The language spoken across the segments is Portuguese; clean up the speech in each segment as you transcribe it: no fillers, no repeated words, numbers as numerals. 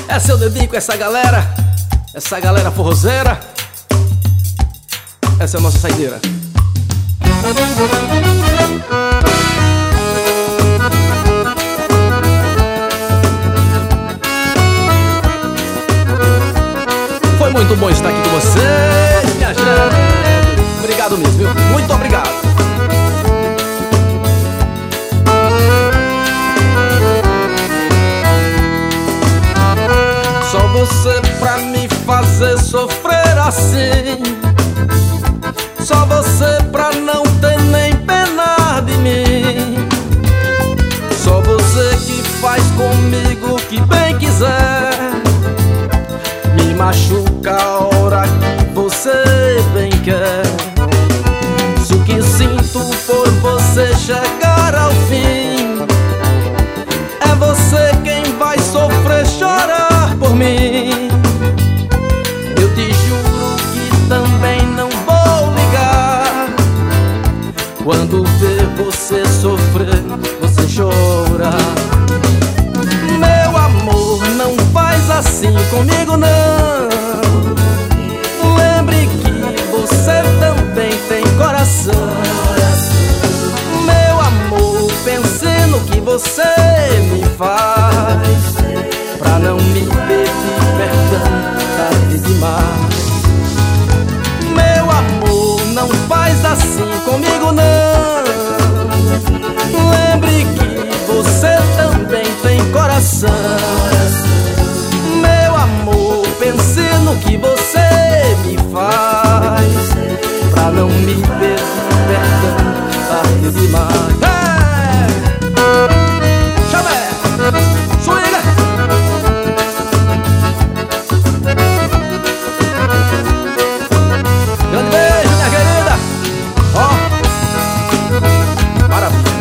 Essa eu dedico a essa galera forrozeira. Essa é a nossa saideira. Foi muito bom estar aqui com você, minha gente. Obrigado mesmo, viu? Muito obrigado. Só você pra me fazer sofrer assim. Só você pra não ter nem pena de mim. Só você que faz comigo o que bem quiser. Me machuca a hora que você bem quer. Se o que sinto por você chegar ao fim, é você quem vai sofrer, chorar por mim. Eu te juro que também não vou ligar quando ver você sofrer, você chorar. Meu amor, não faz assim comigo não. Lembre que você também tem coração. Meu amor, pense no que você me faz, pra não me pedir perdão tarde demais. Meu amor, não faz assim comigo não. Lembre que você também tem coração. Meu amor, pense no que você me faz, pra não me pedir perdão tarde demais. Chamé, swinga. Grande beijo, minha querida. Ó, maravilha.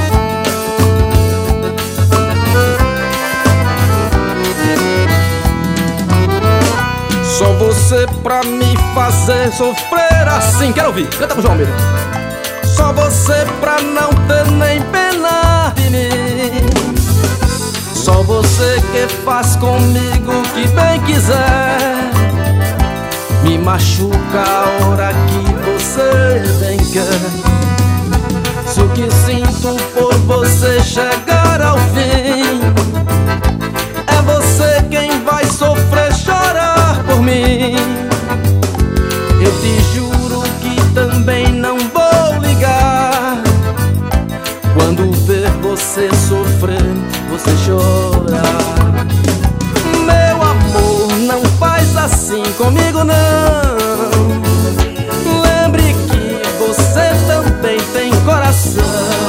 Só você pra me fazer sofrer assim. Quero ouvir, canta com o João Almeida. Só você pra não ter nem pena de mim. Só você que faz comigo o que bem quiser. Me machuca a hora que você bem quer. Se o que sinto por você chegar ao fim, é você quem vai sofrer, chorar por mim. Eu te juro que também não vou ligar quando ver você sofrer, você chorar. Meu amor, não faz assim comigo não. Lembre que você também tem coração.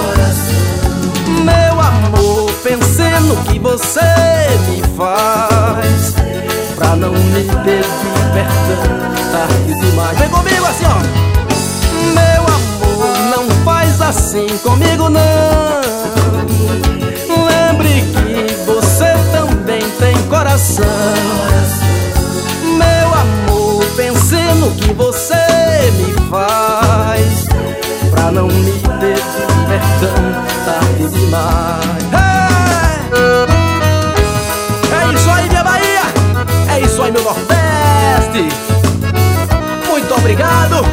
Meu amor, pense no que você me faz, pra não me pedir perdão tarde demais. Vem comigo assim, ó. Meu amor, não faz assim comigo não. Lembre que você também tem coração. Meu amor, pense no que você me faz, pra não me pedir perdão tarde demais. É isso aí, minha Bahia. É isso aí, meu Nordeste. Muito obrigado.